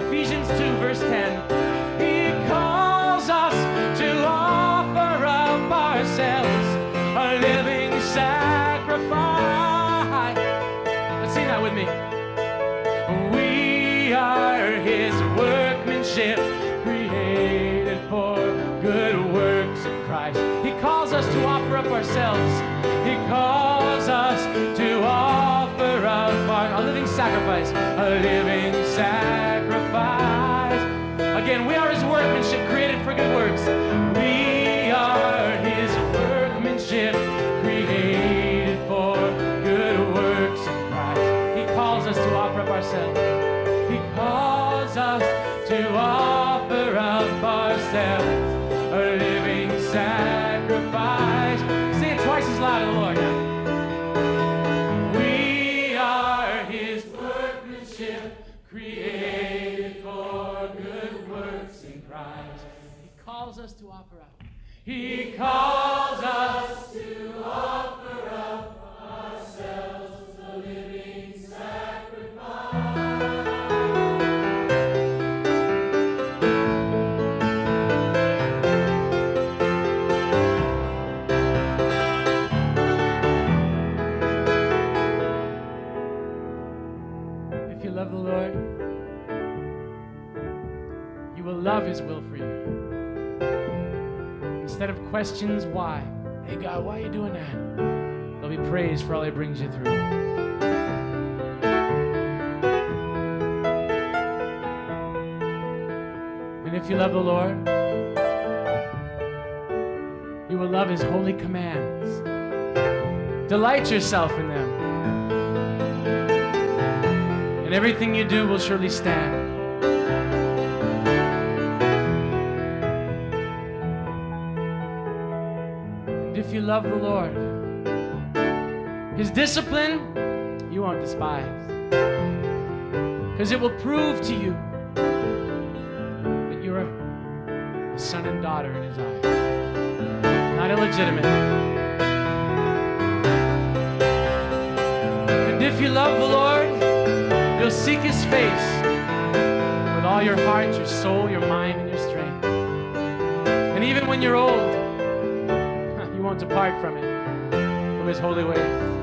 Ephesians 2, verse 10. He calls us to offer up ourselves a living sacrifice. Let's sing that with me. We are His workmanship, created for good works in Christ. He calls us to offer up ourselves. He calls us to offer up a living sacrifice, a living sacrifice. Again, we are His workmanship, created for good works. We are His workmanship, created for good works in Christ. He calls us to offer up ourselves. He calls us to offer up ourselves, a living sacrifice. Say it twice as loud to the Lord now. We are His workmanship, created for good works in Christ. He calls us to offer up. He calls us to offer up ourselves, a living sacrifice. If you love the Lord, you will love His will for you. Instead of questions, why? Hey God, why are you doing that? There'll be praise for all He brings you through. And if you love the Lord, you will love His holy commands. Delight yourself in them. And everything you do will surely stand. And if you love the Lord, His discipline you won't despise. Because it will prove to you that you're a son and daughter in His eyes. Not illegitimate. And if you love the Lord, you'll seek His face with all your heart, your soul, your mind, and your strength. And even when you're old, you won't depart from it, from His holy ways.